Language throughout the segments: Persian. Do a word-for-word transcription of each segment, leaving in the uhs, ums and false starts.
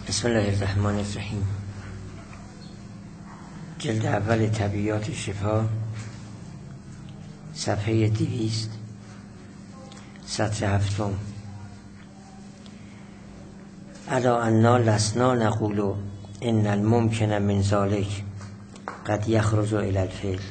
بسم الله الرحمن الرحیم. جلد اول طبیعیات شفا، صفحه دویست، سطر هفتم. الا انا لسنا نقول ان الممکن من ذلك قد یخرج الى الفعل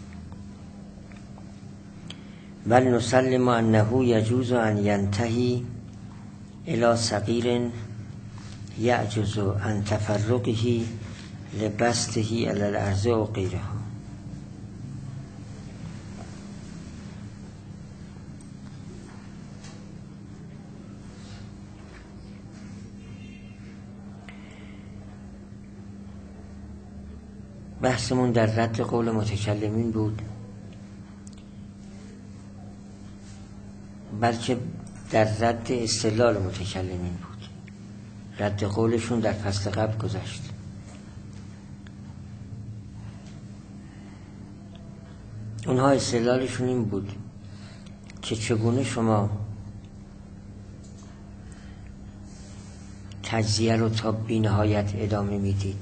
بل نسلم انه یجوز ان ینتهی الى صغیر یعجز عن تفرقه لبسته علی الارض و غیرها. بحثمون در رد قول متکلمین بود، بلکه در رد استدلال متکلمین بود. رد قولشون در فصل قبل گذشت. اونها استدلالشون این بود که چگونه شما تجزیه رو تا بی‌نهایت ادامه میدید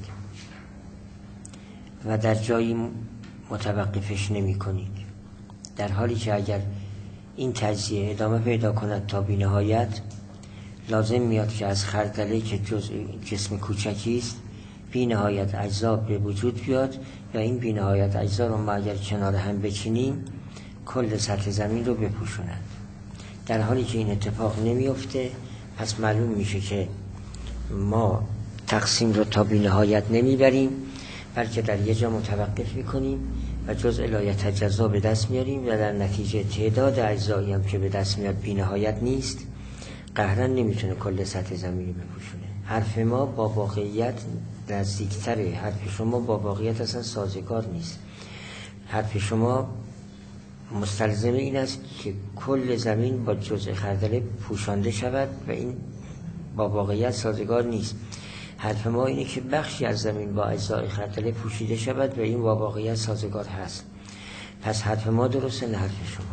و در جایی متوقفش نمی کنید، در حالی که اگر این تجزیه ادامه پیدا کند تا بی‌نهایت، لازم میاد که از خردله که جزء جسم کوچکی است بی‌نهایت اجزا به وجود بیاد و این بی‌نهایت اجزا رو ما اگر کنار هم بچینیم کل سطح زمین رو بپوشونند. در حالی که این اتفاق نمیفته، پس معلوم میشه که ما تقسیم رو تا بی‌نهایت نمیبریم، بلکه در یه جا متوقف میکنیم و جزء لا یتجزا به دست میاریم و در نتیجه تعداد اجزایی هم که به دست میاد بی‌نهایت نیست، قهرن نمیتونه کل سطح زمین رو بپوشونه. حرف ما با واقعیت نزدیکتره، حرف شما با واقعیت اصلا سازگار نیست. حرف شما مستلزم این است که کل زمین با جزء خردله پوشانده شود و این با واقعیت سازگار نیست. حرف ما اینه که بخشی از زمین با اجزای خردله پوشیده شود و این با واقعیت سازگار هست. پس حرف ما درسته، نه حرف شما.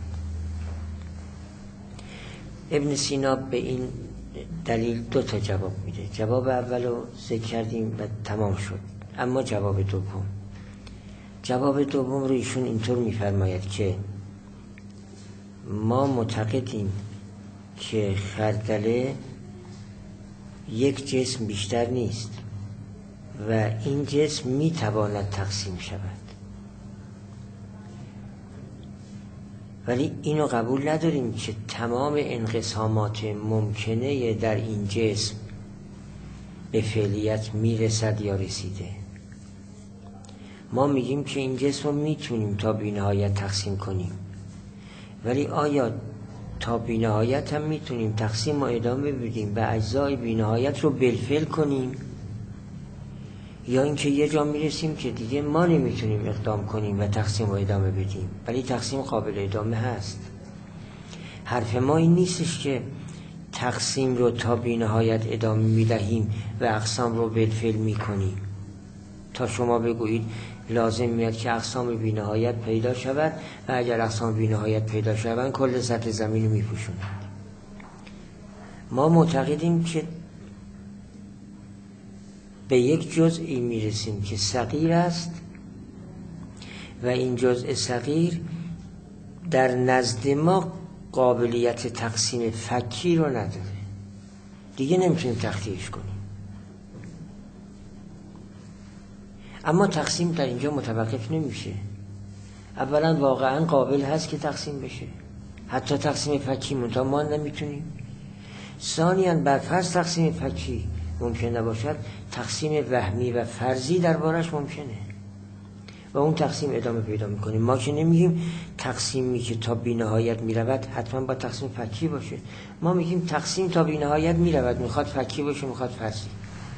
ابن سینا به این دلیل دو تا جواب میده. جواب اول رو ذکر کردیم و تمام شد. اما جواب دوم جواب دوم رو ایشون اینطور میفرماید که ما معتقدیم که خردله یک جسم بیشتر نیست و این جسم میتواند تقسیم شود، ولی اینو قبول نداریم که تمام انقسامات ممکنه در این جسم به فعلیت میرسد یا رسیده. ما میگیم که این جسم رو میتونیم تا بی‌نهایت تقسیم کنیم، ولی آیا تا بی‌نهایت هم میتونیم تقسیم و ادامه بدیم و اجزای بی‌نهایت رو بالفعل کنیم، یا اینکه یه جا میرسیم که دیگه ما نمیتونیم اقدام کنیم و تقسیم و ادامه بدیم، ولی تقسیم قابل ادامه هست. حرف ما این نیستش که تقسیم رو تا بی‌نهایت ادامه میدهیم و اقسام رو بالفعل میکنیم تا شما بگویید لازم میاد که اقسام بی‌نهایت پیدا شود و اگر اقسام بی‌نهایت پیدا شود کل سطح زمین رو میپوشونند. ما معتقدیم که به یک جزئی میرسیم که صغیر است و این جزء صغیر در نزد ما قابلیت تقسیم فکی رو نداره، دیگه نمیتونیم تخطیش کنیم. اما تقسیم در اینجا متوقف نمیشه. اولا واقعا قابل هست که تقسیم بشه، حتی تقسیم فکی، منتها ما نمیتونیم. ثانیاً برفرض تقسیم فکی ممکن نباشد، تقسیم وهمی و فرضی دربارش ممکنه و اون تقسیم ادامه پیدا میکنیم. ما که نمیگیم تقسیمی که تا بی‌نهایت میرود حتما با تقسیم فکی باشه، ما میگیم تقسیم تا بی‌نهایت میرود، میخواد فکی باشه میخواد فرضی.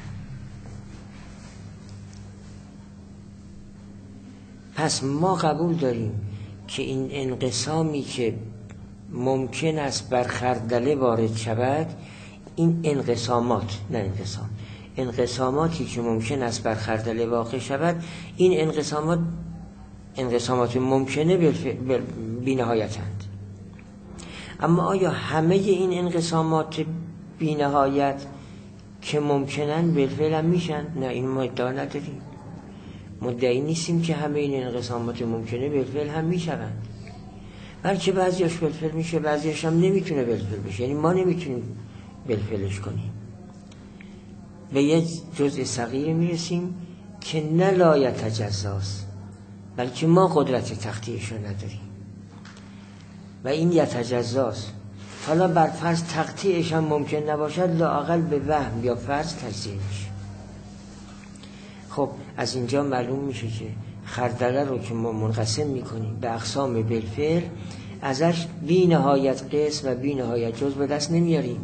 پس ما قبول داریم که این انقسامی که ممکن است بر خردله وارد شود، این انقسامات نه انقسام انقساماتی که ممکن است بر خردله واقع شود، این انقسامات انقسامات ممکنه بی‌نهایتند. اما آیا همه این انقسامات بی‌نهایت که ممکنن بالفعل هم میشن. نه این ما ادعا نداریم، مدعی نیستیم که همه این انقسامات ممکنه بالفعل هم میشوند، بلکه بعضیاش بالفعل میشه، بعضیاش هم نمیتونه بالفعل بشه، یعنی ما نمیتونیم بالفعلش کنیم. به یه جزء صغیر میرسیم که نه لا یتجزاست، بلکه ما قدرت تقطیعش رو نداریم و این یتجزاست. حالا بر فرض تقطیعش هم ممکن نباشد، لااقل به وهم یا فرض تجزیه میشه. خب از اینجا معلوم میشه که خردله رو که ما منقسم میکنیم به اقسام بالفعل، ازش بی نهایت قسم و بی نهایت جز به دست نمیاریم.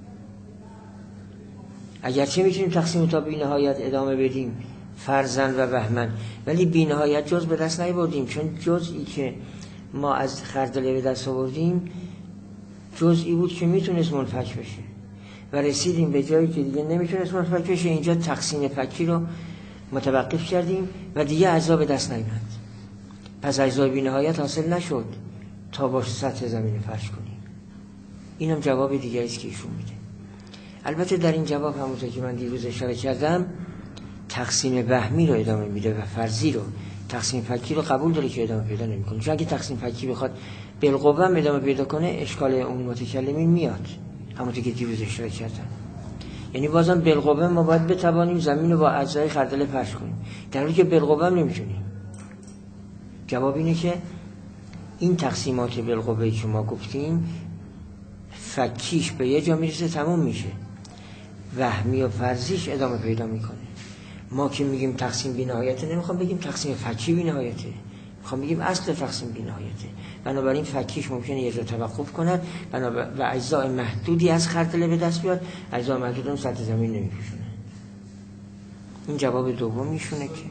اگرچه میتونیم تقسیم تا بی نهایت ادامه بدیم فرضاً و وهماً، ولی بی نهایت جز به دست نیاوردیم، چون جزئی که ما از خردله به دست آوردیم جزئی بود که میتونست منفک بشه و رسیدیم به جایی که دیگه نمیتونست منفک بشه. اینجا تقسیم فکی رو متوقف کردیم و دیگه اجزا به دست نیامد. پس اجزای بی نهایت حاصل نشد تا با سطح زمین فرش کنیم. اینم جواب دیگه است که ایشون میده. البته در این جواب همونطور که من دیروز اشاره کردم تقسیم وهمی رو ادامه میده و فرضی رو، تقسیم فکی رو قبول داره که ادامه پیدا نمیکنه. چون اگه تقسیم فکی بخواد بالقوه ادامه پیدا کنه اشکال اون متکلمین میاد، همونطور که دیروز اشاره کردم. یعنی بازم بالقوه ما باید بتوانیم زمین رو با اجزای خردله فرش کنیم، در حالی که بالقوه نمیتونیم. جواب اینه که این تقسیمات بالقوه‌ای که ما گفتیم فکیش به یه جا میرسه تموم میشه، وهمی و فرضیش ادامه پیدا میکنه. ما که میگیم تقسیم بی نهایته نمیخوام بگیم تقسیم فکی بی نهایته، میخوام بگیم اصل تقسیم بی نهایته. بنابراین فکیش ممکنه یه جا توقف کنه و اجزای محدودی از خردله به دست بیاد، اجزای محدود هم سطح زمین نمیپوشونه. این جواب دوم میشونه که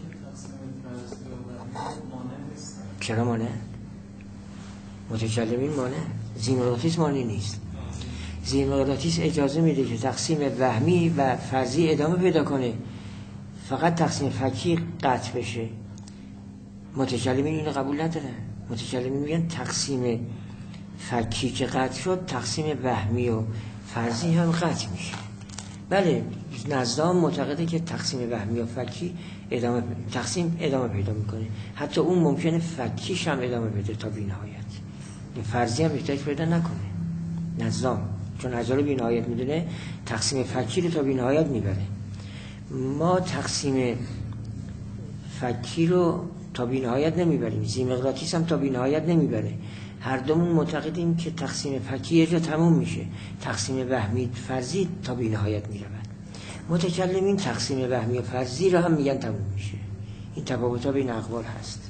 چرا مانع؟ متکلمین مانع، زیمقراطیس مانع نیست. زیمقراطیس اجازه میده که تقسیم وهمی و فرضی ادامه پیدا کنه، فقط تقسیم فکی قطع بشه. متکلمین اینو قبول ندارن. متکلمین میگن تقسیم فکی که قطع شد، تقسیم وهمی و فرضی هم قطع میشه. بله نظام معتقده که تقسیم وهمی و فکی ادامه تقسیم ادامه پیدا میکنه، حتی اون ممکنه فکیش هم ادامه بده تا بی‌نهایت، این فرضی هم احتیاج پیدا نکنه. نظام چون اجزا رو بی‌نهایت میدونه، تقسیم فکی رو تا بی‌نهایت میبره. ما تقسیم فکی رو تا بی‌نهایت نمیبریم، زیمقراطیس هم تا بی‌نهایت نمیبره. هر دومون معتقدیم که تقسیم فکی یه جا تموم میشه، تقسیم وهمی فرضی تا بی‌نهایت میرود. متکلمین تقسیم وهمی و فرضی رو هم میگن تموم میشه. این تفاوت‌ها بین اقوال هست.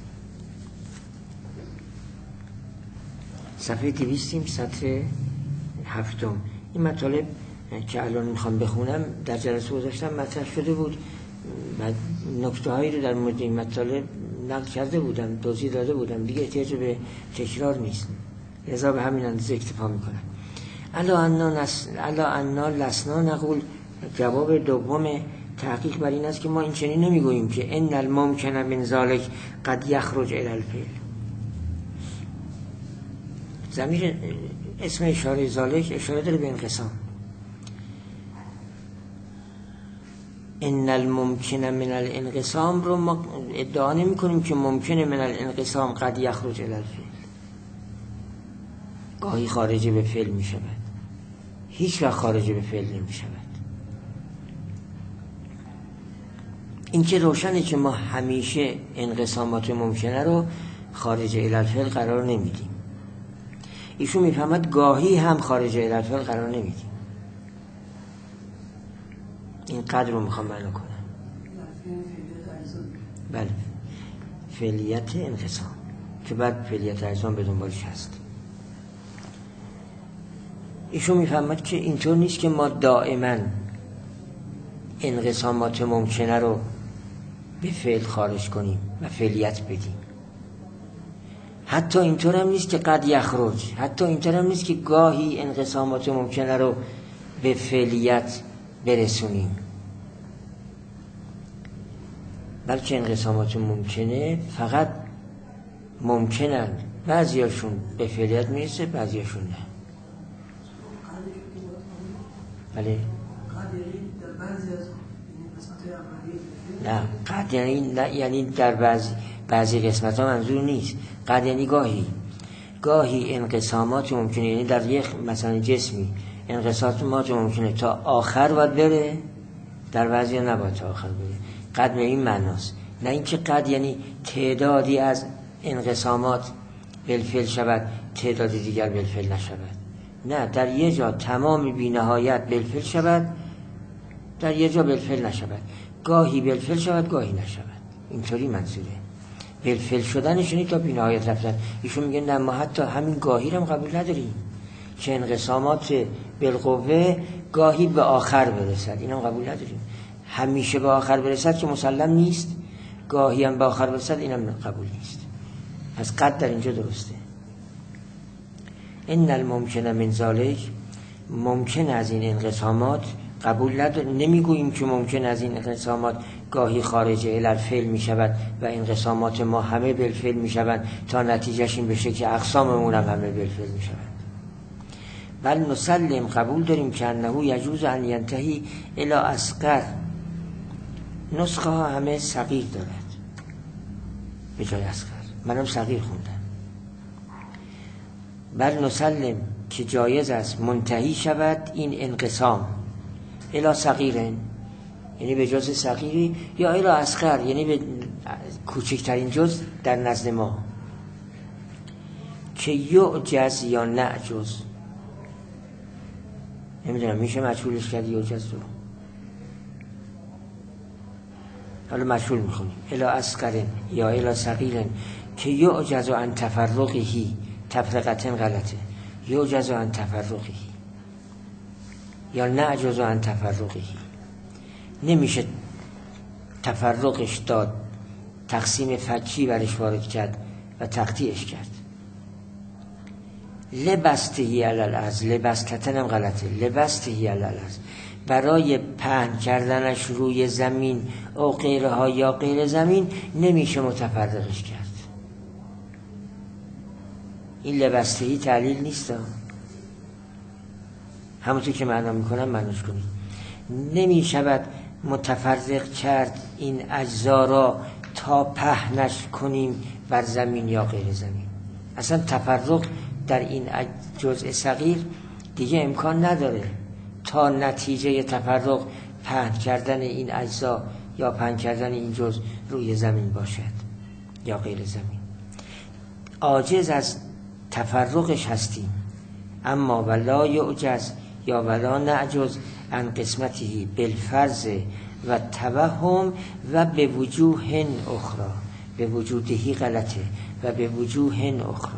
صفحه دویستیم سطر هفتم. این مطالب که الان میخوام بخونم در جلسه گذاشتم مطرح شده بود، نکته هایی رو در مورد این مطالب نقل کرده بودم، توضیح داده بودم، دیگه احتیاج به تکرار نیست، لذا به همین اندازه اکتفا میکنم. الا انا نس... الا انا لسنا نقول، جواب دوم تحقیق بر این است که ما این چنین نمیگوییم که ان الممکن من ذلک قد یخرج الی الفعل. ضمیر اسم اشاره ذلک اشاره داره به انقسام. ان الممکن من الانقسام رو ما ادعا نمی کنیم که ممکن من الانقسام قد یخرج الی الفعل، گاهی خارجی به فعل می شود، هیچ وقت خارجی به فعل نمی شود. این که روشنه که ما همیشه انقسامات ممکنه رو خارج الی الفعل قرار نمیدیم. ایشون میفهمد گاهی هم خارج الی الفعل قرار نمیدیم. این قدر رو میخوام معنا کنم. بله، فعلیت انقسام که بعد فعلیت اجزام به دنبالش هست. ایشون میفهمد که اینطور نیست که ما دائما انقسامات ممکنه رو به فعل خارج کنیم و فعلیت بدیم. حتی اینطور هم نیست که قد یخرج، حتی اینطور هم نیست که گاهی انقسامات ممکنه رو به فعلیت برسونیم، بلکه انقسامات ممکنه فقط ممکنن، بعضیاشون به فعلیت میرسه بعضیاشون نه. بله نه قد یعنی نه یعنی در بعضی بعضی قسمت ها منظور نیست. قد یعنی گاهی گاهی انقسامات ممکنه، یعنی در یک مثلا جسمی انقسامات ممکنه تا آخر باید بره، در بعضی ها نباید تا آخر بره. قد به این معناست، نه اینکه قد یعنی تعدادی از انقسامات بالفعل شود تعداد دیگر بالفعل نشود. نه، در یه جا تمام بی نهایت بالفعل شود، در یه جا بالفعل نشود، گاهی بالفعل شود گاهی نشود. اینطوری منظوره. بالفعل شدنشونی تا بی نهایت رفتن. ایشون میگه نه، ما حتی همین گاهی رو هم قبول نداریم که انقسامات بالقوه گاهی به آخر برسد، اینم قبول نداریم. همیشه به آخر برسد که مسلم نیست، گاهی هم به آخر برسد اینم قبول نیست. پس قد در اینجا درسته. ان الممکن من ذلک، ممکن از این انقسامات قبول نداریم. نمیگوییم که ممکن از این انقسامات گاهی خارج الالفعل می شود و انقسامات ما همه بالفعل می شوند تا نتیجهش این بشه که اقساممون هم همه بالفعل می شوند. بل نسلم، قبول داریم که انه یجوز ان ینتهی الی اصغر. نسخه ها همه صغیر دارد به جای اصغر، منم صغیر خوندم. بل نسلم که جایز است منتهی شود این انقسام الی صغیرن، یعنی به جز صغیری، یا الی اصغر یعنی به کوچکترین جز در نزد ما، که یعجز یا نعجز. نمیدونم میشه مجهولش کرد یعجز رو، حالا مجهول میخونیم. الی اصغرن یا الی صغیرن که یعجز عن تفرقهی، تفرقتن غلطه، یعجز عن تفرقهی یا نعجز عن تفرقهی، نمیشه تفرقش داد، تقسیم فکی برش وارد کرد و تقطیعش کرد. لبستهی علالعرض، لبستتن هم غلطه، لبستهی علالعرض، برای پهن کردنش روی زمین او غیره ها یا غیر زمین نمیشه متفرقش کرد. این لبستهی تعلیل نیست، همونطور که معنا میکنم معناش کنید. نمی شود متفرق کرد این اجزا را تا پهنش کنیم بر زمین یا غیر زمین. اصلا تفرق در این جزء صغیر دیگه امکان نداره تا نتیجه تفرق پهن کردن این اجزا یا پهن کردن این جزء روی زمین باشد یا غیر زمین. عاجز از تفرقش هستیم، اما ولا یعجز یا ولا نعجز عن قسمته بالفرض و توهم و به وجوه اخرى، به وجودهی غلطه و به وجوه اخرى.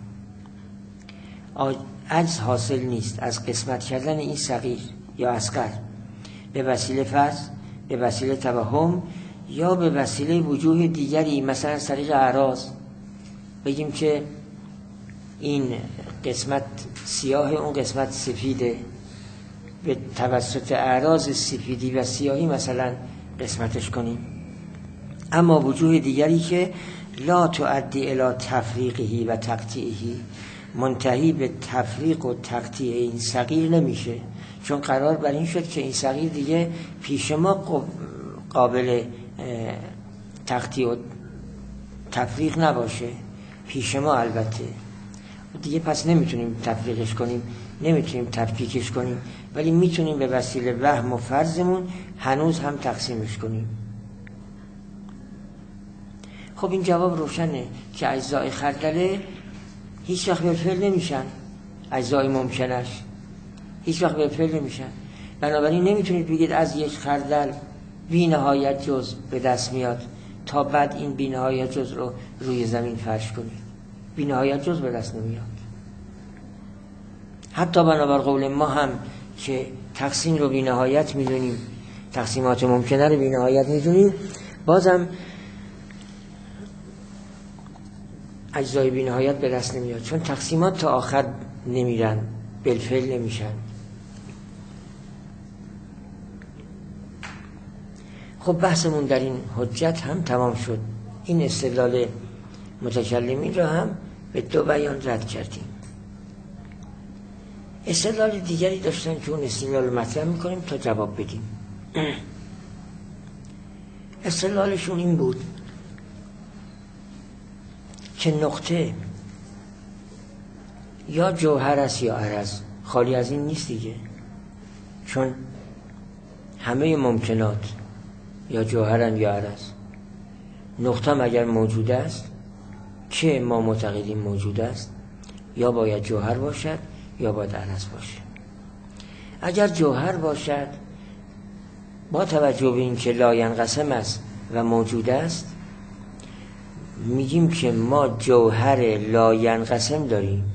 عجز حاصل نیست از قسمت کردن این صغیر یا اصغر به وسیله فرض، به وسیله توهم یا به وسیله وجوه دیگری، مثلا از طریق اعراض. بگیم که این قسمت سیاه اون قسمت سفیده، به توسط اعراض سفیدی و سیاهی مثلا قسمتش کنیم. اما وجوه دیگری که لا تؤدی الی تفریقهی و تقطیعهی، منتهی به تفریق و تقطیع این صغیر نمیشه، چون قرار بر این شد که این صغیر دیگه پیش ما قابل تقطیع و تفریق نباشه، پیش ما البته دیگه، پس نمیتونیم تفریقش کنیم، نمیتونیم تفکیکش کنیم، ولی میتونیم به وسیله وهم و فرضمون هنوز هم تقسیمش کنیم. خب این جواب روشنه که اجزای خردله هیچ وقت بالفعل نمیشن، اجزای ممکنش هیچ وقت بالفعل نمیشن. بنابراین نمیتونید بگید از یک خردل بی نهایت جز به دست میاد تا بعد این بی نهایت جز رو روی زمین فرش کنید. بی نهایت جز به دست نمیاد. حتی بنابر قول ما هم که تقسیم رو بی نهایت میدونیم، تقسیمات ممکنه رو بی نهایت میدونیم، بازم اجزای بی نهایت به دست نمیاد، چون تقسیمات تا آخر نمیرن، بالفعل نمیشن. خب بحثمون در این حجت هم تمام شد. این استدلال متکلمین را هم به دو بیان رد کردیم. استدلال دیگری داشتن که اون استدلال مطرح میکنیم تا جواب بدیم. استدلالشون این بود که نقطه یا جوهر است یا عرض، خالی از این نیست دیگه، چون همه ممکنات یا جوهرن یا عرض. نقطه هم اگر موجود است که ما معتقدیم موجود است، یا باید جوهر باشد یا باید عرض باشد. اگر جوهر باشد با توجه به این که لاینقسم است و موجود است، میگیم که ما جوهر لاینقسم داریم.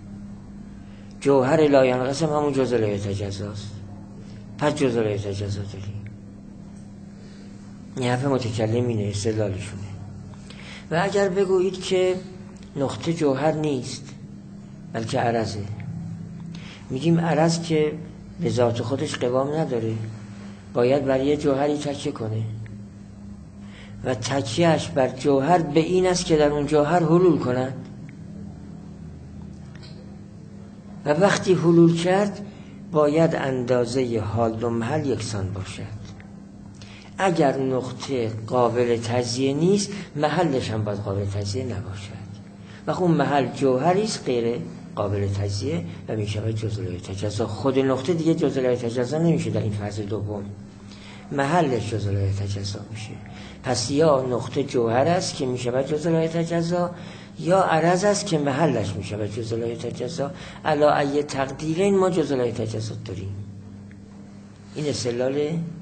جوهر لاینقسم همون جزء لا یتجزا است، پس جزء لا یتجزا داریم. این حرف متکلم اینه، استدلالشونه. و اگر بگویید که نقطه جوهر نیست بلکه عرضه، میگیم عرض که به ذات خودش قوام نداره، باید بر یه جوهری تکیه کنه و تکیهش بر جوهر به این است که در اون جوهر حلول کنند و وقتی حلول کرد باید اندازه حال و محل یکسان باشد. اگر نقطه قابل تجزیه نیست، محلش هم باید قابل تجزیه نباشد و اون محل جوهری است غیر قابل تجزیه و میشه جزء لا یتجزا. خود نقطه دیگه جزء لا یتجزا نمیشه در این فرض دوم، محلش جزء لا یتجزا میشه. پس یا نقطه جوهر است که میشه جزء لا یتجزا، یا عرض است که محلش میشه جزء لا یتجزا. علی ای تقدیرین ما جزء لا یتجزا داریم. این استدلال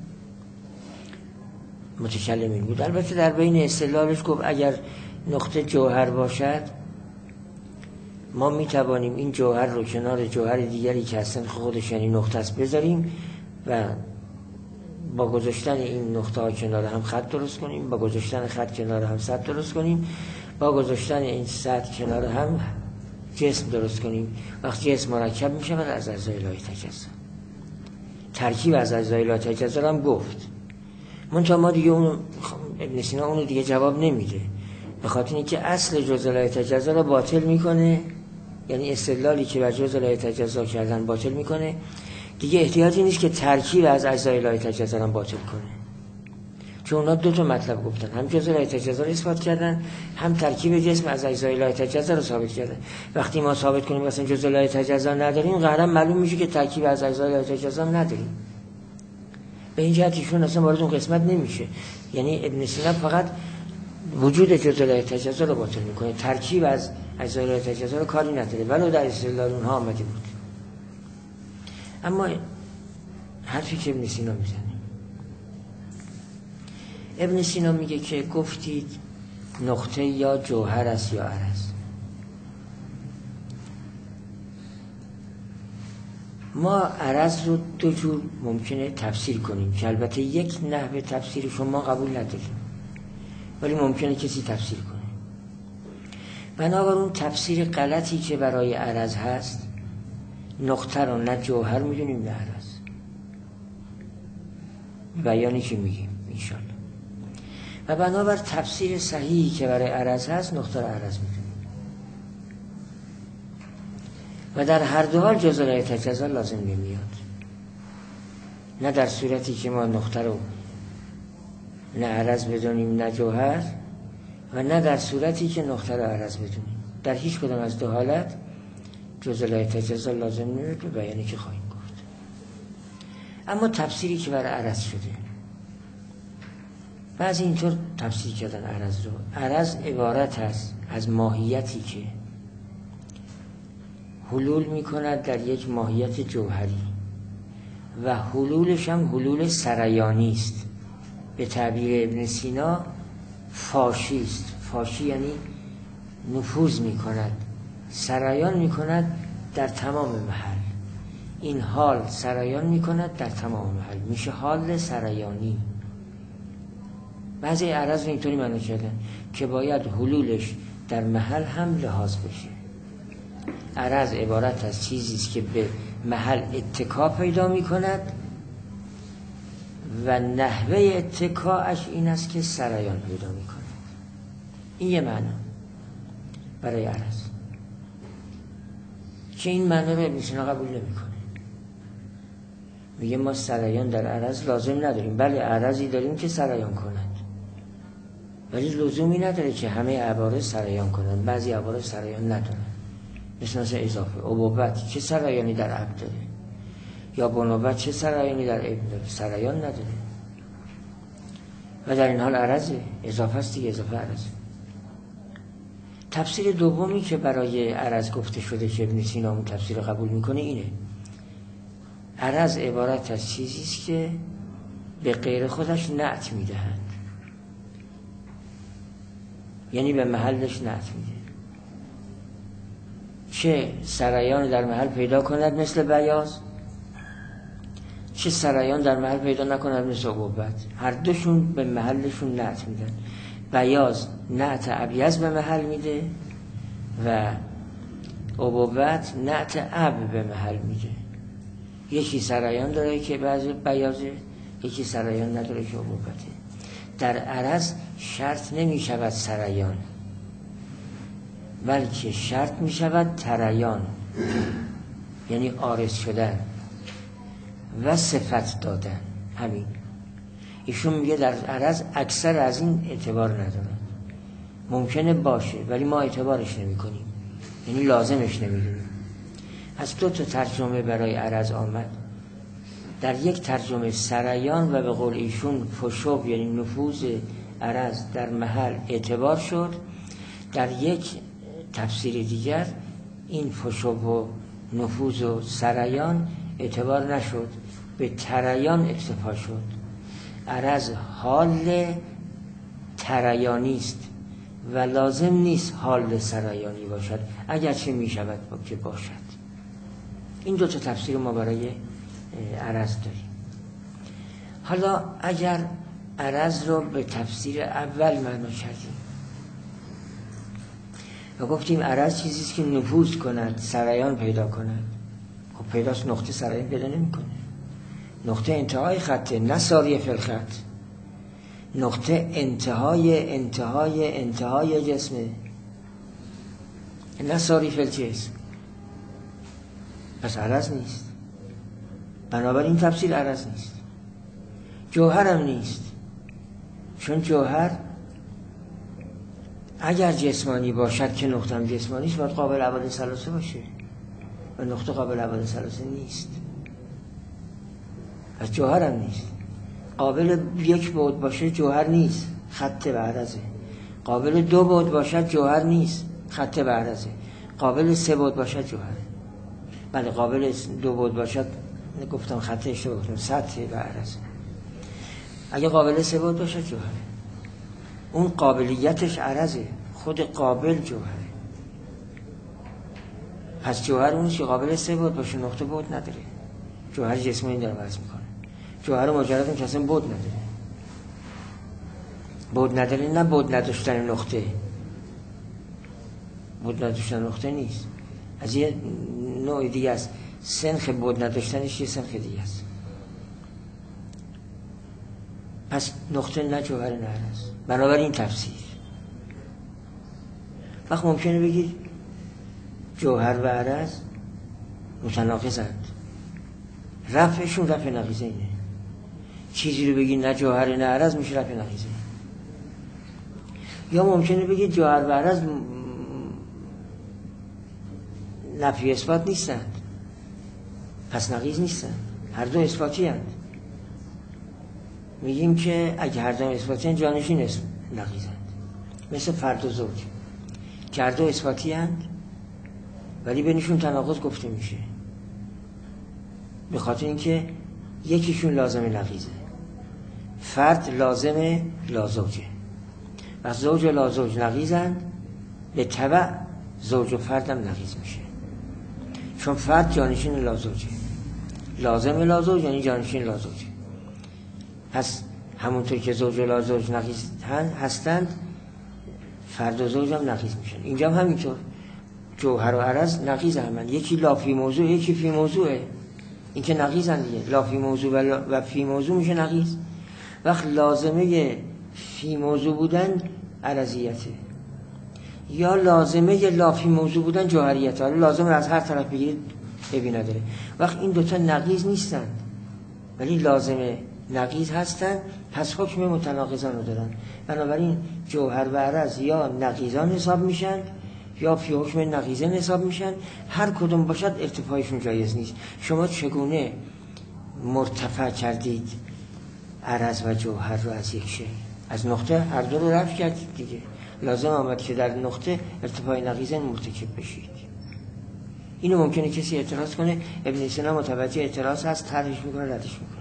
متکلمین بود. البته در بین استدلالش گفت اگر نقطه جوهر باشد ما میتوانیم این جوهر رو کنار جوهر دیگری که اصلا خودش یعنی نقطه است بذاریم و با گذاشتن این نقطه ها کنار هم خط درست کنیم، با گذاشتن خط کنار هم سطح درست کنیم، با گذاشتن این سطح کنار هم جسم درست کنیم. وقتی جسم مرکب میشه بعد از اجزای لا یتجزا. ترکیب از اجزای لا یتجزا هم گفت. منتها ما دیگه اون ابن سینا اونو دیگه جواب نمیده، به خاطر اینکه اصل جزء لا یتجزا رو باطل میکنه، یعنی استدلالی که بر جزء لا یتجزا کردن باطل میکنه. دیگه احتیاجی نیست که ترکیب از اجزای لا یتجزا رو باطل کنه، چون اونا دو تا مطلب گفتن، هم جزء لا یتجزا رو اثبات کردن، هم ترکیب جسم از اجزای لا یتجزا رو ثابت کردن. وقتی ما ثابت کنیم مثلا جزء لا یتجزا نداریم، قطعا معلوم میشه که ترکیب از اجزای لا یتجزا نداریم. به این جهت ایشون اصلا وارد اون قسمت نمیشه. یعنی ابن سینا فقط وجود جزء لا یتجزا رو باطل میکنه، ترکیب از اجزای لا یتجزا رو کاری نداره، ولو در استدلال اونها آمده بود. اما حرفی که ابن سینا میزنه، ابن سینا میگه که گفتید نقطه یا جوهر است یا عرض. ما عرض رو دو جور ممکنه تفسیر کنیم که البته یک نحوه تفسیر شما قبول نداریم، ولی ممکنه کسی تفسیر کنه. بنابراین تفسیر غلطی که برای عرض هست، نقطه رو نه جوهر میدونیم نه عرض. بیانی که میگیم انشالله. و بنابر تفسیر صحیحی که برای عرض هست، نقطه رو عرض میدونیم و در هر دو حال جزء لا یتجزا لازم نمیاد. نه در صورتی که ما نقطه رو نه عرض بدونیم نه جوهر، و نه در صورتی که نقطه رو عرض بدونیم. در هیچ کدام از دو حالت جزء لا یتجزا لازم نمیاد، به بیانی که خواهیم گفت. اما تفسیری که برای عرض شده، بعضی اینطور تفسیر کردن عرض رو. عرض عبارت است از ماهیتی که حلول میکند در یک ماهیت جوهری و حلولش هم حلول سریانی است. به تعبیر ابن سینا فاشی است. فاشی یعنی نفوذ میکند، سریان میکند در تمام محل. این حال سریان میکند در تمام محل، میشه حال سریانی. بعضی عرض رو اینطوری معنی کردن که باید حلولش در محل هم لحاظ بشه. عرض عبارت از چیزی است که به محل اتکا پیدا میکند و نحوه اتکاش این است که سریان پیدا میکند. این یه معنی برای عرض. که این معنی رو ابن سینا قبول نمیکنه. میگه ما سرایان در عرض لازم نداریم. بله عرضی داریم که سرایان کند، ولی لزومی نداره که همه عبارض سرایان کنند. بعضی عبارض سرایان ندارن، مثل مثل اضافه. ابوبت چه سرایانی در عبد داره؟ یا بنوبت چه سرایانی در ابن داره؟ سرایان نداره. و در این حال عرضه، اضافه است دیگه، اضافه عرضه. تفسیر دومی که برای عرض گفته شده که ابن سینا اون تفسیر قبول میکنه اینه: عرض عبارت از چیزی است که به غیر خودش نعت میدهند، یعنی به محلش نعت میده. چه سرایان در محل پیدا کند مثل بیاض، چه سرایان در محل پیدا نکند مثل ابوبت. هر دوشون به محلشون نعت میدن. بیاض نعت ابیض به محل میده و ابوبت نعت اب به محل میده. یکی سرایان داره که بعضی بیاضه، یکی سرایان نداره که ابوبته. در عرض شرط نمی شود سرایان، بلکه شرط می شود تریان، یعنی عارض شدن و صفت دادن. همین. ایشون میگه در عرض اکثر از این اعتبار ندارن. ممکنه باشه ولی ما اعتبارش نمی کنیم، یعنی لازمش نمیدونیم. پس دو تا ترجمه برای عرض آمد. در یک ترجمه سرایان و به قول ایشون فشوب، یعنی نفوذ عرض در محل اعتبار شد. در یک تفسیر دیگر این فشوب و نفوذ و سرایان اعتبار نشد، به تریان اکتفا شد. عرض حال تریانی است و لازم نیست حال سرایانی باشد، اگرچه می شود که باشد. این دو تا تفسیر ما برای عرض داریم. حالا اگر عرض رو به تفسیر اول معنا کردیم و گفتیم عرض چیزیست که نفوذ کند، سرایان پیدا کند، خب پیداست نقطه سرایان پیدا نمی کنه. نقطه انتهای خطه، نه ساریه فی الخط. نقطه انتهای انتهای انتهای جسمه، نه ساری فی الجسم. پس عرض نیست. بنابراین تفسیر عرض نیست. جوهر هم نیست، چون جوهر اگر جسمانی باشد که نقطه هم جسمانی است، باید قابل عوض ثلاثه باشه و نقطه قابل عوض ثلاثه نیست. پس جوهر هم نیست. قابل یک بعد باشه جوهر نیست، خط به عرضه. قابل دو بعد باشد جوهر نیست، خط به عرضه. قابل سه بعد باشد جوهر. بله قابل دو بعد باشد، گفتم خط اشتباه گفتم، سطح به عرضه. اگه قابل سه بعد باشد جوهره. اون قابلیتش عرضه، خود قابل جوهره. پس جوهر اون که قابل سه بعد باشه، نقطه بعد نداره. جوهر جسمانی داره وضع میکنه. جوهر مجرد اون که اصلا بعد نداره. بعد نداره، نه بعد نداشتن نقطه. بعد نداشتن نقطه نیست، از یه نوع دیگه است. سنخ بعد نداشتنش یه سنخ دیگه است. پس نقطه نه جوهر نه عرض. بنابراین تفسیر. وقت ممکنه بگید جوهر و عرض متناقضند، رفعشون رفع نقیضه اینه. چیزی رو بگید نه جوهر نه عرض میشه رفع نقیضه. یا ممکنه بگید جوهر و عرض نفی اثبات نیستند، پس نقیض نیستند، هر دو اثباتی هستند. میگیم که اگه هر دو اثباتی هستند جانشین نقیضند، مثل فرد و زوج که هر دو اثباتی هستند ولی بینشون تناقض گفته میشه، به خاطر اینکه یکیشون لازم نقیضه. فرد لازم لازوجه و زوج و لازوج نقیضند، به تبع زوج و فرد هم نقیض میشه، چون فرد جانشین لازوجه، لازم لازوج یعنی جانشین لازوجه. پس همونطور که زوج و لازوج نقیض هستند، فرد و زوج هم نقیض میشن. اینجا هم همینطور جوهر و عرض نقیض همند، یکی لافی موضوع یکی فی موضوعه. این که نقیضن دیگه، لافی موضوع و, و فی موضوع میشه نقیض. وقت لازمه فی موضوع بودن عرضیته، یا لازمه یا لافی موضوع بودن جوهریت. حالا لازمه از هر طرف بگیرید عیبی نداره. وقت این دوتا نقیض نیستن ولی لازمه نقیض هستن، پس حکم متناقضان رو دارن. بنابراین جوهر و عرض یا نقیضان حساب میشن یا فی حکم نقیضین حساب میشن. هر کدوم باشد ارتفاعشون جایز نیست. شما چگونه مرتفع کردید عرض و جوهر رو از یک شی؟ از نقطه هر دو رو رفع کردید دیگه. لازم آمد که در نقطه ارتفاع نقیضین مرتکب بشید. اینو ممکنه کسی اعتراض کنه، ابن سینا متوجه اعتراض هست، طرحش میکنه، ردش میکنه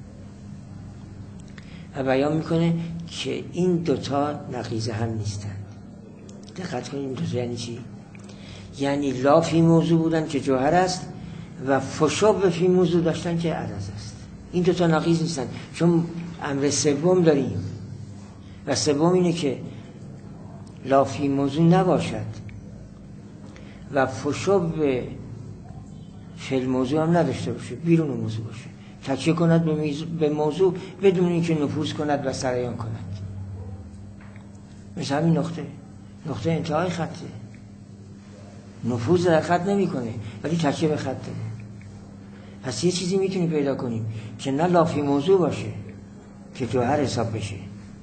و بیان میکنه که این دوتا نقیض هم نیستن. دقت کنید این دوتا یعنی چی؟ یعنی لا فی موضوع بودن که جوهر است و فشاب فی موضوع داشتن که عرض است. این دوتا نقیض نیستن، چون امر سوم داریم و سوم اینه که لا فی موضوع نباشد و فشاب فی الموضوع هم نداشته باشه، بیرون موضوع باشه، تکیه کند به موضوع بدون اینکه نفوذ کند و سرایان کند. مثل همین نقطه نقطه انتهای خطه، نفوذ در خط نمی کنه ولی تکیه به خط داره. پس یه چیزی میتونی پیدا کنیم که نه لافی موضوع باشه که جوهر حساب بشه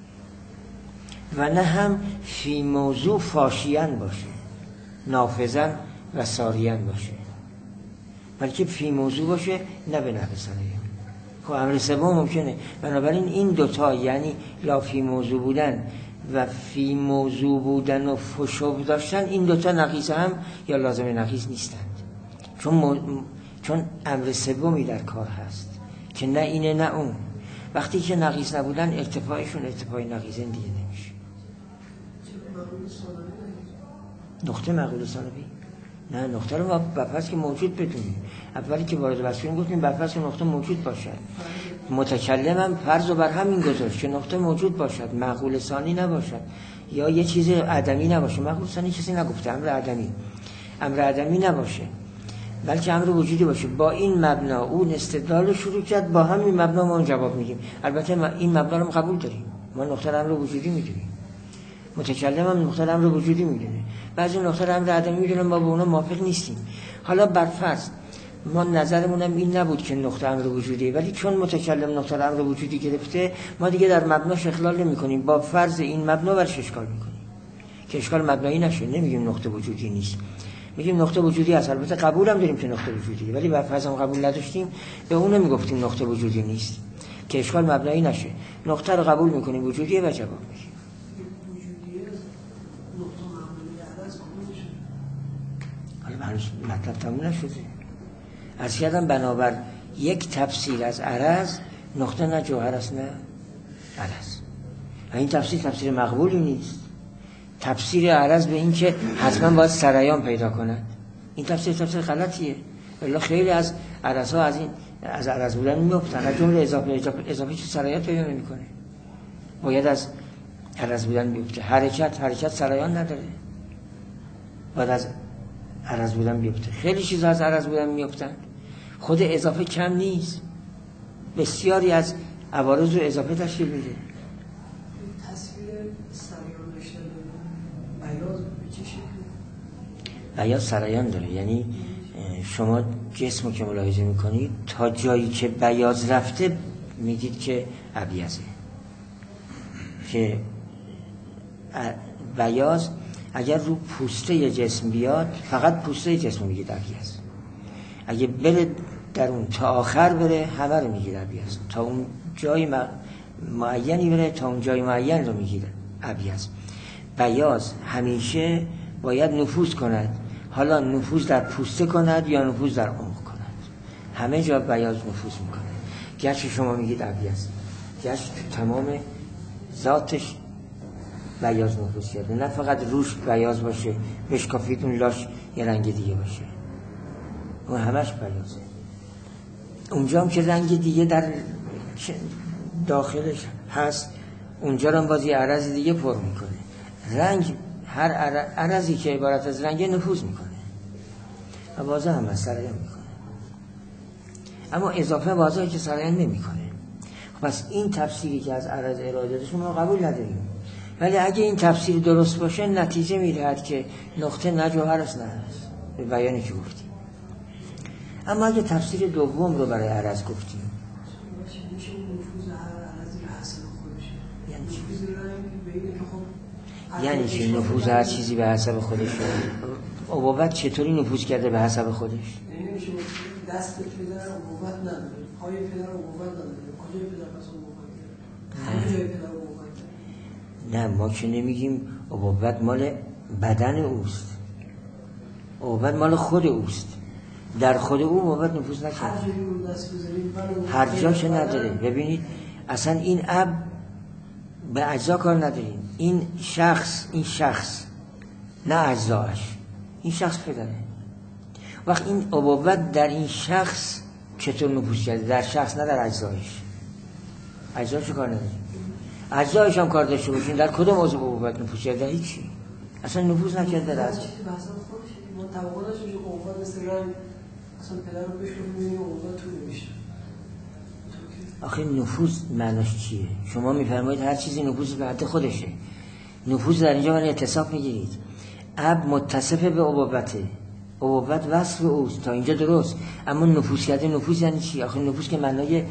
و نه هم فی موضوع فاشیان باشه، نافذن و ساریان باشه، بلکه فی موضوع باشه نه به نحو سرایان. خب امر سوم ممکنه. بنابراین این دوتا یعنی لافی موضوع بودن و فی موضوع بودن و فشوب داشتن، این دوتا نقیض هم یا لازم نقیض نیستند، چون مو... چون امر سومی در کار هست که نه اینه نه اون. وقتی که نقیض نبودن ارتفاعشون ارتفاع نقیضین دیگه نمیشه. نقطه معقول ثانوی نه، نقطه رو بپس که موجود بدونیم. اولی که وارد بحث شدیم گفتیم بپس که نقطه موجود باشد. متکلمم فرض رو بر همین گذاشت که نقطه موجود باشد، معقول ثانی نباشد یا یه چیز عدمی نباشه. معقول ثانی چیزی نگفته، امر عدمی امر عدمی نباشه بلکه امر وجودی باشه. با این مبنا اون استدلال رو شروع کرد، با همین مبنا ما اون جواب میگیم. البته این مبنا رو قبول داریم، ما نقطه امر وجودی میدونیم، متکلم هم نقطه امر وجودی میدونه، بعضی نقطه امر عدمی میدونن، ما با اونا موافق نیستیم. حالا بر فرض ما نظرمون هم این نبود که نقطه امر وجودی، ولی چون متکلم نقطه امر وجودی گرفته ما دیگه در مبناش اخلال نمی‌کنیم، با فرض این مبنا برش اشکال می‌کنیم که اشکال مبنایی نشه. نمیگیم نقطه وجودی نیست، میگیم نقطه وجودی هست. البته قبول هم داریم که نقطه وجودیه، ولی بر فرض هم قبول نداشتیم به اون نمیگفتیم نقطه وجودی نیست که اشکال مبنایی نشه. نقطه رو قبول می‌کنیم وجودیه و جواب میگیم. حالا هنوز مطلب تموم نشده. از کردم بنابر یک تفسیر از عرض نقطه نه جوهر است نه عرض. و این تفسیر تفسیر مقبولی نیست. تفسیر عرض به این که حتما باید سرایان پیدا کند، این تفسیر تفسیر غلطیه. ولی خیلی از عرض ها از این از عرض بودن میافتن، از جمله اضافه اضافه, اضافه چه سرایان پیدا نمیکنه، باید از عرض بودن میفته. حرکت حرکت سرایان نداره، باید از عرض بودن بیفته. خیلی چیزا از عرض بودن میافتن. خود اضافه کم نیست، بسیاری از عوارض رو اضافه تشکیل میده. تصویر سرایان داشته بیاض به چه شکلی؟ بیاض سرایان داره، یعنی شما جسم رو که ملاحظه میکنید تا جایی که بیاض رفته میگید که ابیضه. که بیاض اگر رو پوسته جسم بیاد فقط پوسته جسم میگید ابیض، اگه بره در اون تا آخر بره همه رو میگید ابیض، تا اون جای معینی بره تا اون جای معین رو میگید ابیض. بیاض همیشه باید نفوذ کند، حالا نفوذ در پوسته کند یا نفوذ در عمق کند، همه جا بیاض نفوذ میکنه. گرچه شما میگید ابیض، گرچه تمام ذاتش بیاض نفوذ کرده، نه فقط روش بیاض باشه بشکافید اون لاش یه رنگ دیگه باشه، اون همش بیاضه. اونجا هم که رنگ دیگه در داخلش هست اونجا هم بازی عرض دیگه پر میکنه. رنگ هر عرضی که عبارت از رنگ نفوذ میکنه و بازه هم از سرایان میکنه، اما اضافه بازه که سرایان نمیکنه. پس این تفسیری که از عرض ارائه داده شما قبول نداریم. ولی اگه این تفسیر درست باشه نتیجه میدهد که نقطه نه جوهر است نه عرض، به بیانی که گفتیم. اما اگه تفسیر دوم رو برای عرض گفتیم یعنی چی؟ نفوذ هر چیزی به حسب خودش. ابوت چطوری نفوذ کرده به حسب خودش؟ دست پدر ابوت نداره، پای پدر ابوت نداره، کجای پدر پس ابوت کجای پدر ابوت؟ نه ما که نمیگیم ابوت مال بدن اوست، ابوت مال خود اوست، در خود او ابوت نفوذ نکنه، هر جاش نداره. ببینید اصلا این اب به اجزا کار نداریم، این شخص این شخص نه اجزاش، این شخص پدره. وقت این ابوت در این شخص چطور نفوذ کرده؟ در شخص نه در اجزایش. اجزایش کار نداریم، اجزایش هم کار داشته باشین در کدوم عضو ابوت نفوذ کرده؟ هیچی، اصلا نفوذ نکرده در اجزا. ما توقع داشتیم که ابوت مثل رنگ اصلا پدر رو بهش ببینیم ابوت تو نمیشه. آخه نفوذ معناش چیه؟ شما میفرمایید هر چیزی نفوذ به حد خودشه. نفوذ در اینجا من اتصاف میگیرید. اب متصف به ابوته، ابوت وصف اوست، تا اینجا درست. اما نفوذ کرده، نفوذ یعنی چی؟ آخه نفوذ که معنای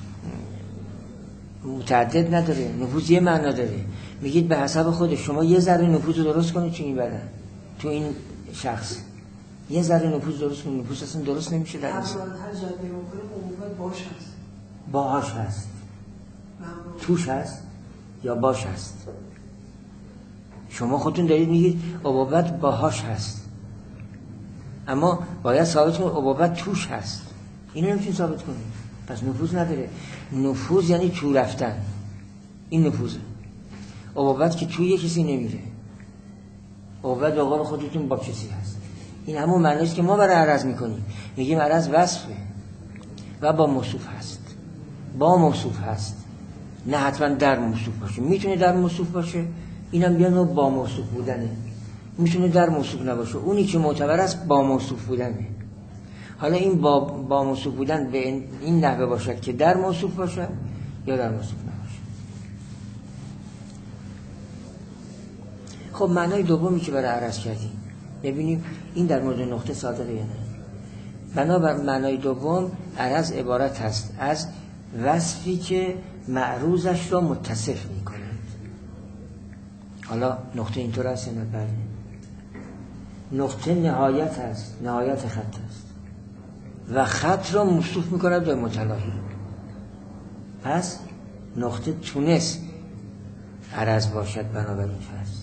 متعدد نداره، نفوذ یه معنا داره. میگید به حسب خودش. شما یه ذره نفوذ رو درست کنید تو این بدن، تو این شخص یه ذره نفوذ درست کنید، نفوذ اصلا درست نمیشه در انسان. هر جا نگاه کنیم ابوت باش هست، باهاش هست، توش هست یا باش هست. شما خودتون دارید میگید ابوت باهاش هست، اما باید ثابت کنید ابوت توش هست. اینو نمیتونید ثابت کنید، پس نفوذ نداره. نفوذ یعنی تو رفتن، این نفوذه. ابوت که توی کسی نمیره، ابوت به قول خودتون با کسی هست. این همون معنیست که ما برای عرض میکنیم، میگیم عرض وصفه و با موصوف هست، با موصوف هست، نه حتما در موصوف باشه. میتونه در موصوف باشه، اینم بیانو با موصوف بودنه. میتونه در موصوف نباشه، اونی که معتبر است با موصوف بودنه. حالا این با, با موصوف بودن به این, این نحوه باشد که در موصوف باشه یا در موصوف نباشه. خب معنای دومی که برای عرض کردیم، ببینیم این در مورد نقطه صادقه یا نه. بنابر معنای دوم عرض عبارت هست از وصفی که معروضش را متصف می کند. حالا نقطه اینطور هست نه؟ بله. نقطه نهایت هست، نهایت خط هست و خط را موصوف می کند به متلاهی. پس نقطه تونست عرض باشد بنابراین فرض.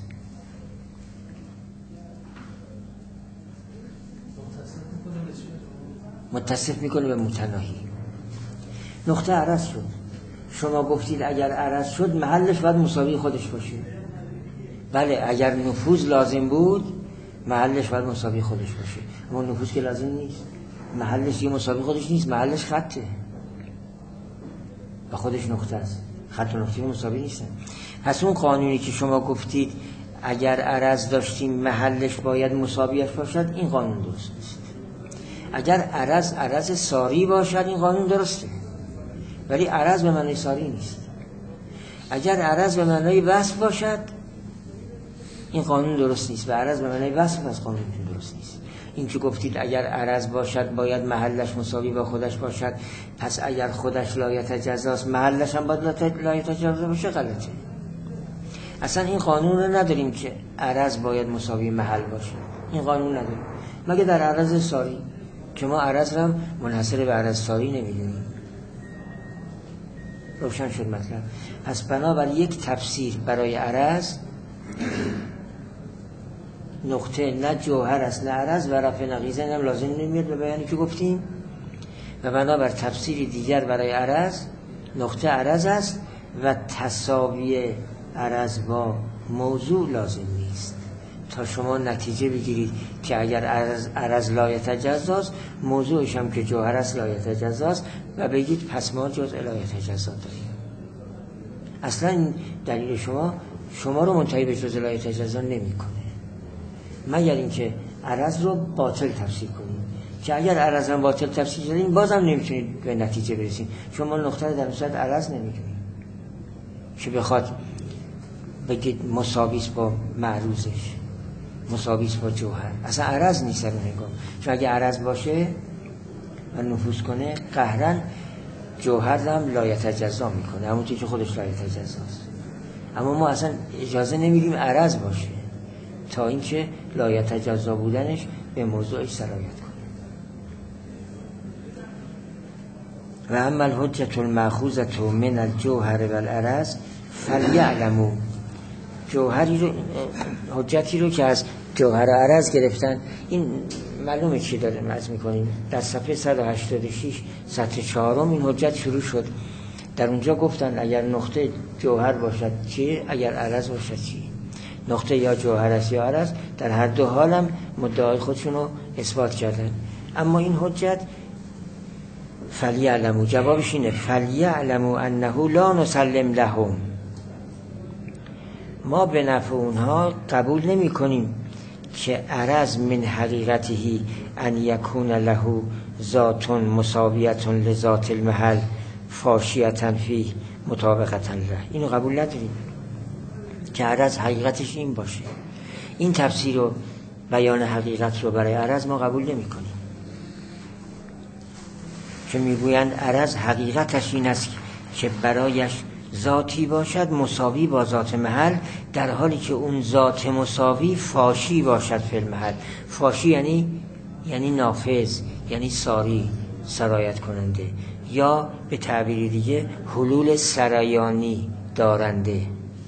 متصف میکنه به متناهی. نقطه عرض شد، شما گفتید اگر عرض شد محلش باید مساوی خودش باشه. بله، اگر نفوذ لازم بود محلش باید مساوی خودش باشه، اما نفوذ که لازم نیست، محلش یه مساوی خودش نیست، محلش خطه و خودش نقطه است. خط و نقطه مساوی نیستن. پس اون قانونی که شما گفتید اگر عرض داشتیم محلش باید مساویش باشد، این قانون درست نیست. اگر عرض عرض ساری باشد این قانون درسته، ولی عرض به معنی ساری نیست. اگر عرض به معنی وصف باشد این قانون درست نیست و عرض به معنی وصف از قانون درست نیست. این که گفتید اگر عرض باشد باید محلش مساوی با خودش باشد، پس اگر خودش لایتجزاست محلش هم باید لایتجزا باشه، غلطه. اصلا این قانون رو نداریم که عرض باید مساوی محل باشه، این قانون نداریم مگه در عرض ساری که ما عرض رو هم منحصر به عرض ساری نمیدونیم. روشن شد مطلب. پس بنابر یک تفسیر برای عرض، نقطه نه جوهر است نه عرض و رفع نقیضه هم لازم نمیاد به بیانی که گفتیم. و بنابر تفسیری دیگر برای عرض، نقطه عرض است و تساوی عرض با موضوع لازم نیست تا شما نتیجه بگیرید که اگر عرض, عرض لایتجزاست موضوعش هم که جوهر است لایتجزاست و بگید پس ما جزء لایتجزا داریم. اصلا این دلیل شما شما رو منتهی به جزء لایتجزا نمی کنه، مگر اینکه عرض رو باطل تفسیر کنید که اگر عرض هم باطل تفسیر کردین بازم نمیتونید به نتیجه برسید. شما نقطه رو در صورت عرض نمیدونید که بخواد بگید مساویس با معروضش، مساویس با جوهر. اصلا عرض نیست رو نگاه، چون اگه عرض باشه و نفوذ کنه قهرن جوهر هم لا یتجزا میکنه، همونطور که خودش لا یتجزاست. اما ما اصلا اجازه نمیدیم عرض باشه تا اینکه لا یتجزا بودنش به موضوعش سرایت کنه. و اما الحجة المأخوذة من الجوهر والعرض فلیعلموا، جوهری رو، حجتی رو که از جوهر و عرض گرفتن، این معلومه چی داره معنی میکنیم. در صفحه صد و هشتاد و شش سطر چهارم این حجت شروع شد. در اونجا گفتن اگر نقطه جوهر باشد چی، اگر عرض باشد چی. نقطه یا جوهر است یا عرض، در هر دو حالم مدعای خودشون رو اثبات کردن. اما این حجت فلیعلموا، جوابش اینه فلیعلموا انه لا نسلم لهم، ما به نفع اونها قبول نمی کنیم که عرض من حقیقته ان یکون له ذات مساویت لذات المحل فاشیة فی مطابقة له. اینو قبول نداریم که عرض حقیقتش این باشه. این تفسیر و بیان حقیقت رو برای عرض ما قبول نمی کنیم، که میگویند عرض حقیقتش این است که برایش ذاتی باشد مساوی با ذات محل، در حالی که اون ذات مساوی فاشی باشد فی المحل. فاشی یعنی یعنی نافذ، یعنی ساری، سرایت کننده، یا به تعبیر دیگه حلول سرایانی دارنده.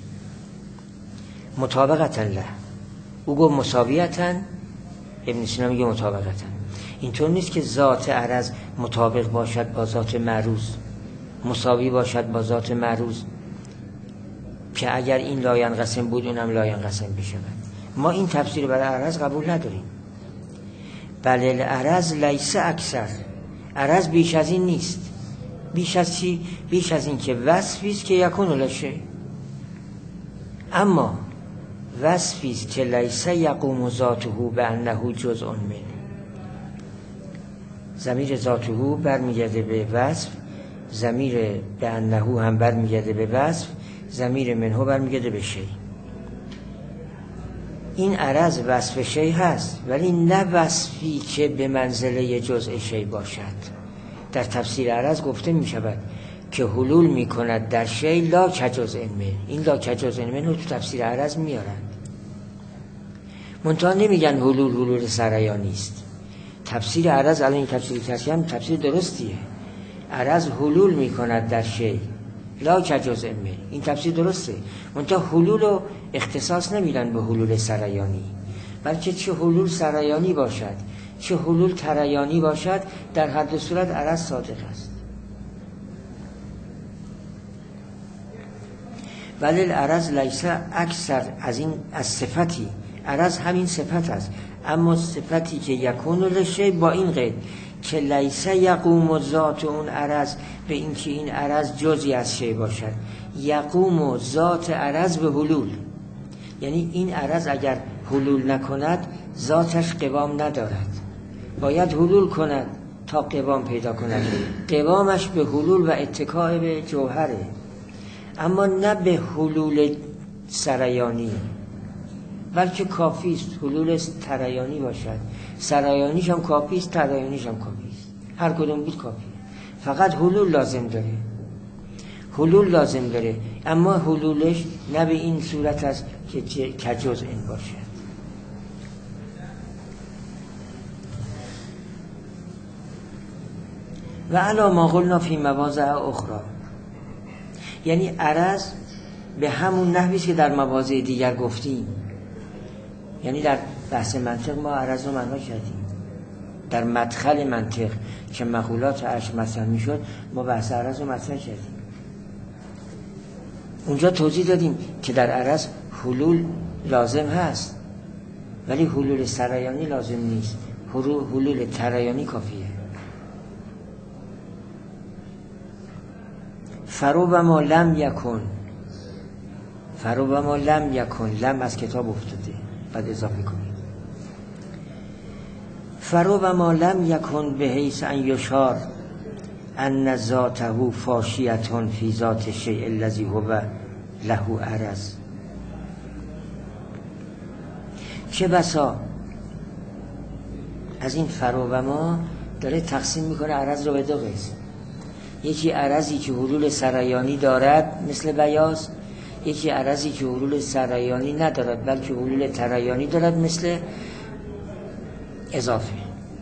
مطابقتا له، او گفت مساویتا، ابن سینا میگه مطابقتا. اینطور نیست که ذات عرض مطابق باشد با ذات معروض، مساوی باشد با ذات معروض، که اگر این لا ینقسم بود اونم لا ینقسم بشود. ما این تفسیر برای عرض قبول نداریم. بله العرض لیس اکثر، عرض بیش از این نیست. بیش از چی؟ بیش از این که وصفی است که یکون لشه، اما وصفی است که لیس یقوم ذاته بانه جزء من. ضمیر ذاته برمیگرده به وصف، ضمیر به انه هم برمیگرده به وصف، ضمیر منه برمیگرده به شی. این عرض وصف شی هست، ولی نه وصفی که به منزله جزء شی باشد. در تفسیر عرض گفته می شود که حلول می کند در شی لا کجزء من. این لا کجزء من رو تو تفسیر عرض میارند، منتها نمیگن حلول حلول سرایانی است. تفسیر عرض الان این تفسیر کسی هم تفسیر درستیه. عرض حلول می کند در شی لا کجزء من، این تفسیر درسته. منتها حلول رو اختصاص نمیدن به حلول سرایانی، بلکه چه حلول سرایانی باشد چه حلول ترایانی باشد، در هر دو صورت عرض صادق است. ولی العرض لیس اکثر از این از صفتی، عرض همین صفت است، اما صفتی که یکون لشی با این قید که لیس یقوم ذات اون عرض به این که این عرض جزئی از شی باشد. یقوم ذات عرض به حلول، یعنی این عرض اگر حلول نکند ذاتش قوام ندارد، باید حلول کند تا قوام پیدا کند. قوامش به حلول و اتکاء به جوهره، اما نه به حلول سرایانی، بلکه کافی است حلول ترایانی باشد. سرایانیش هم کافی است، ترایانیش هم کافی است، هر کدوم بود کافی. فقط حلول لازم داره، حلول لازم داره، اما حلولش نه به این صورت است که کجزء این باشد. و علا ما قلنا فی مواضع اخرى، یعنی عرض به همون نحوی که در مواضع دیگر گفتیم. یعنی در بحث منطق ما عرض رو معنا کردیم، در مدخل منطق که مقولات عرش مطرح میشد ما بحث عرض رو مطرح کردیم. اونجا توضیح دادیم که در عرض حلول لازم هست، ولی حلول سرایانی لازم نیست، حلول ترایانی کافیه. فربما لم یکن، فربما لم یکن، لم از کتاب افتاده بعد اضافه کنید. فربما لم یکن به حیث ان یشار ان ذاته فاشیة فی ذات الشیء الذی هو له عرض. چه بسا از این فرو و ما داره تقسیم میکنه عرض رو به دو قسم. یکی عرضی که حلول سرایانی دارد مثل بیاض، یکی عرضی که حلول سرایانی ندارد بلکه حلول ترایانی دارد مثل اضافه.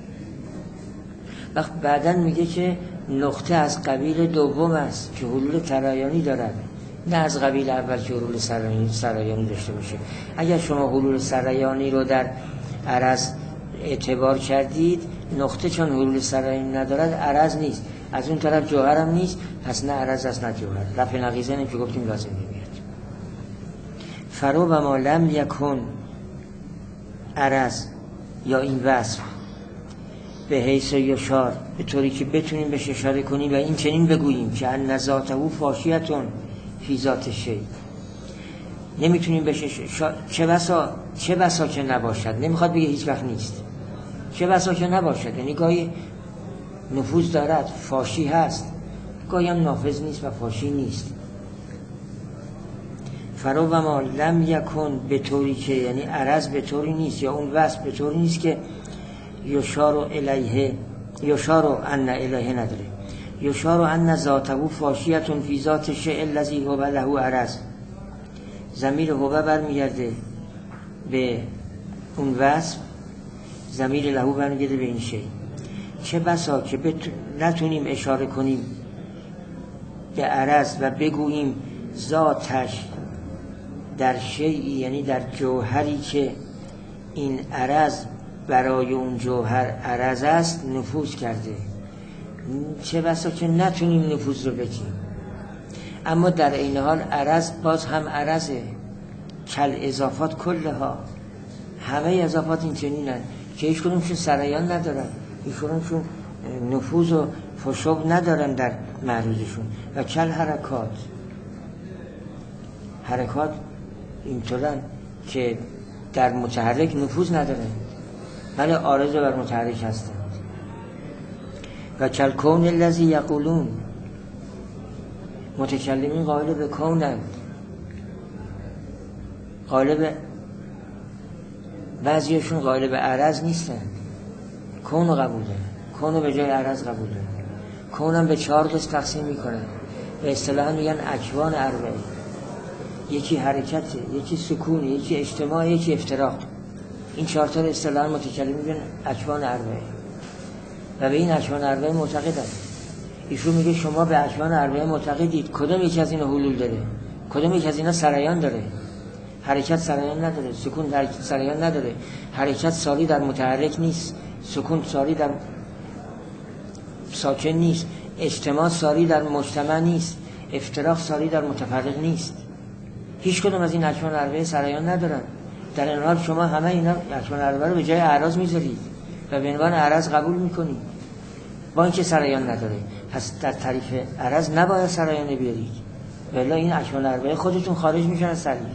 وقت بعدن میگه که نقطه از قبیل دوم است که حلول ترایانی دارد، نه از قبیل اول که حلول سرایانی, سرایانی داشته باشه. اگر شما حلول سرایانی رو در عرض اعتبار کردید، نقطه چون حلول سرایانی ندارد عرض نیست، از اون طرف جوهر هم نیست، پس نه عرض است نه جوهر. رفع نقیضه نمی که گفتیم لازم نمیاد. فرو و ما لم یکن عرض یا این وصف به حیث یشار، به طوری که بتونیم بهش اشاره کنیم و این چنین بگوییم که ان ذاته فاشیتون فی ذات شی، نمیتونیم بهش اشاره. چه بسا چه بسا که نباشد، نمیخواد بگه هیچ وقت نیست، چه بسا که نباشد یعنی گاهی نفوذ دارد، فاشی هست، گاهی هم نافذ نیست و فاشی نیست. فرو و ما لم یکن به طوری که یعنی عرض به طوری نیست یا اون وصف به طوری نیست که یشارو الیه، یشارو ان الیه نداره، یشارو ان ذاته فاشیتون فی ذات شیء الذی هو له عرض. ضمیر هو برمیگرده به اون وصف، ضمیر له برمیگرده به این شیء. چه بسا که بت... نتونیم اشاره کنیم به عرض و بگوییم ذاتش در شیئی یعنی در جوهری که این عرض برای اون جوهر عرض است نفوذ کرده. چه بسا که نتونیم نفوذ رو بگیم، اما در این حال عرض باز هم عرضه، کل اضافات کلها، همه اضافات این چنینن که هیچ کدومشون سرایان ندارن، هیچ کدومشون نفوذ و فشوب ندارن در معروضشون. و کل حرکات، حرکات اینطورن که در متحرک نفوذ ندارن ولی عارض بر متحرک هستند. و کل کون الذی یقولون، متکلمین قائل به کونند، قائل به، بعضیشون قائل به عرض نیستن، کون رو قبول دارن، کون رو به جای عرض قبول دارن. کون هم به چهار قسم تقسیم میکنن، به اصطلاح میگن اکوان اربعه، یکی حرکته، یکی سکونه، یکی اجتماع، یکی افتراق. این چهار تا اصطلاح متکلم میگن اکوان اربعه و به این اکوان اربعه معتقدن. ایشون میگه شما به اکوان اربعه معتقدید، کدوم یکی از اینا حلول داره؟ کدوم یکی از اینا سرایان داره؟ حرکت سرایان نداره، سکون در سرایان نداره، حرکت ساری در متحرک نیست، سکون ساری در ساکن نیست، اجتماع ساری در مجتمع نیست، افتراق ساری در متفرق نیست. هیچ کدوم از این اکوان اربعه سرایان ندارن. در این حال شما همه اینا اکوان اربعه رو به جای اعراض میذارید و به عنوان اعراض قبول میکنید با اینکه سرایان نداره. پس در تعریف اعراض نباید سرایان بیارید، ولی این اکوان اربعه خودتون خارج میشن از تعریف.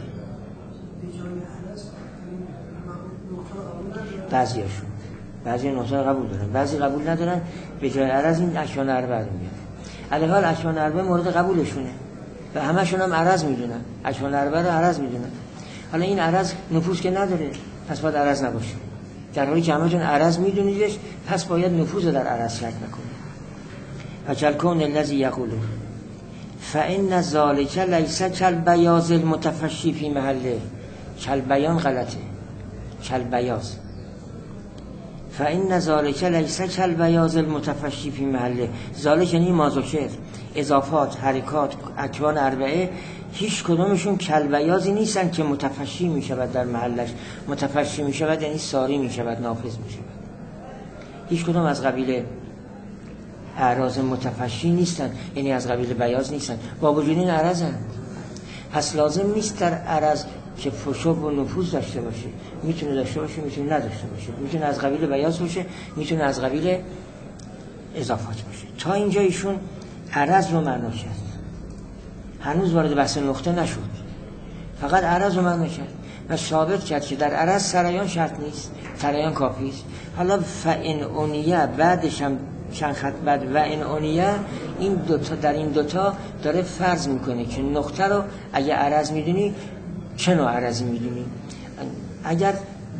بعضیاشون بعضی نقطه قبول دارن، بعضی قبول ندارن، به جای عرض این اکوان اربعه رو میارن. علاوه اکوان اربعه مورد قبولشونه و همشون هم عرض میدونن، اکوان اربعه رو عرض میدونن. حالا این عرض نفوذ که نداره، پس باید عرض نباشه. در حالی که همتون عرض میدونیدش، پس باید نفوذ در عرض شرط نکنه. و کلکون الذی یقولون فان ذلک لیس کالبیاض المتفشی فی محله. کالبیان غلطه، کالبیاض. فان ذلک لیس کالبیاض المتفشی فی محله. ذالک یعنی مازوکر، اضافات، حرکات، اکوان اربعه هیچ کدومشون کالبیاضی نیستن که متفشی می شود در محلش. متفشی می شود یعنی ساری می شود، نافذ می شود. هیچ کدوم از قبیل اعراض متفشی نیستن، یعنی از قبیل بیاض نیستن، با وجود این عرضن. پس لازم نیست در عرض که فشوب و نفوذ داشته باشه، میتونه داشته باشه، میتونه نداشته باشه، میتونه از قبیل بیاض باشه، میتونه از قبیل اضافات باشه. تا اینجا ایشون عرض رو معنا کرد، هنوز وارد بحث نقطه نشد، فقط عرض رو معنا کرد و ثابت کرد که در عرض سرایان شرط نیست، سرایان کافی است. حالا فان اونیه بعدش هم چند خط بعد و ان اونیه، این دوتا در این دوتا داره فرض میکنه که نقطه رو اگه عرض میدونی چه نوع عرضی میدونی. اگر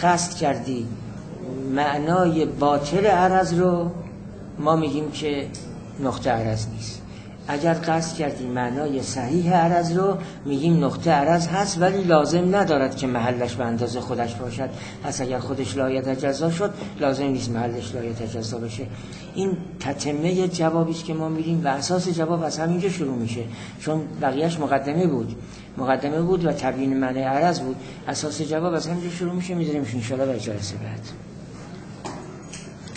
قصد کردی معنای باطل عرض رو، ما میگیم که نقطه عرض نیست. اگر قصد کردی معنای صحیح عرض رو، میگیم نقطه عرض هست، ولی لازم ندارد که محلش به اندازه خودش باشد. پس اگر خودش لا یتجزا شد، لازم نیست محلش لا یتجزا بشه. این تتمه جوابی است که ما میریم و اساس جواب از همینجا شروع میشه، چون بقیهش مقدمه بود مقدمه بود و تبیین معنی عرض بود. اساس جواب از همینجا شروع میشه، میذاریمش ان شاء الله برای جلسه بعد.